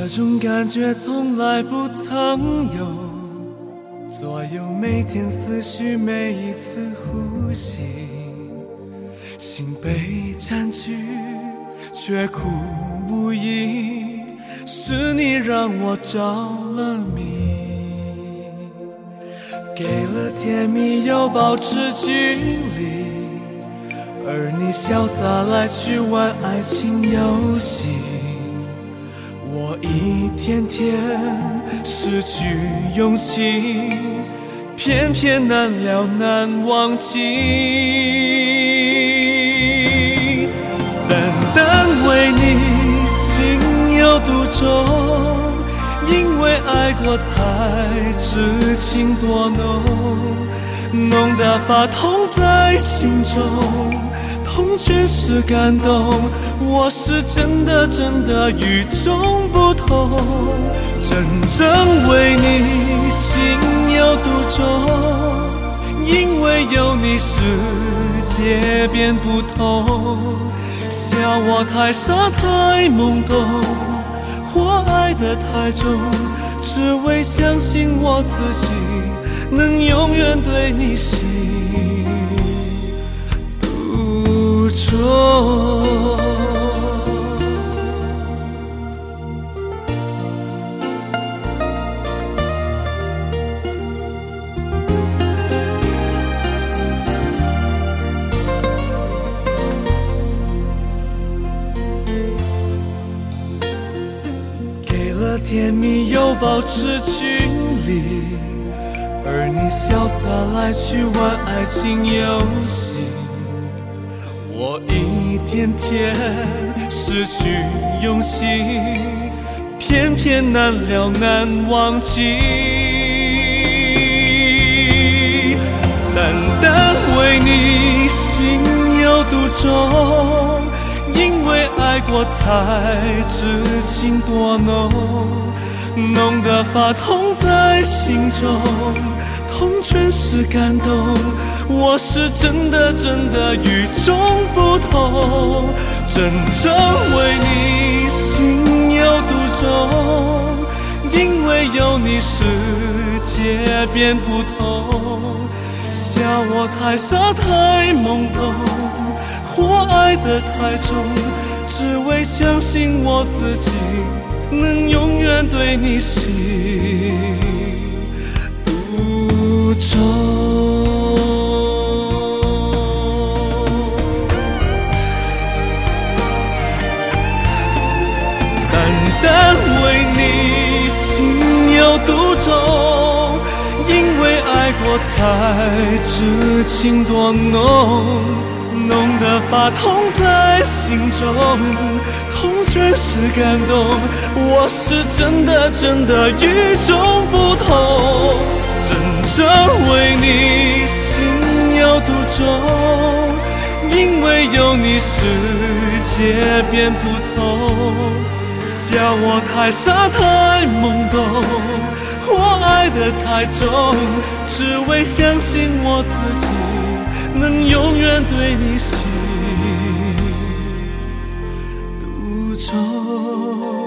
这种感觉从来不曾有，左右每天思绪，每一次呼吸，心被占据，却苦无依，是你让我着了迷，给了甜蜜又保持距离，而你潇洒来去玩爱情游戏，我一天天失去勇气，偏偏难了难忘记。单单为你心有独钟，因为爱过才知情多浓，浓得发痛在心中，痛全是感动，我是真的真的与众不同，真正为你心有独钟，因为有你世界变不同，笑我太傻太懵懂，或爱得太重，只为相信我自己能永远对你心独钟。甜蜜又保持距离，而你潇洒来去玩爱情游戏，我一天天失去勇气，偏偏难了难忘记。单单为你心有独钟，因为爱过才知情多浓，浓得发痛在心中，痛全是感动，我是真的真的与众不同，真正为你心有独钟，因为有你世界变不同，笑我太傻太懵懂，或爱得太重，只为相信我自己能永远对你心独钟。单单为你心有独钟，因为爱过才知情多浓，浓得发痛在心中，痛全是感动，我是真的真的与众不同，真正为你心有独钟，因为有你世界变不同，笑我太傻太懵懂，我爱得太重，只为相信我自己能永远对你心独钟。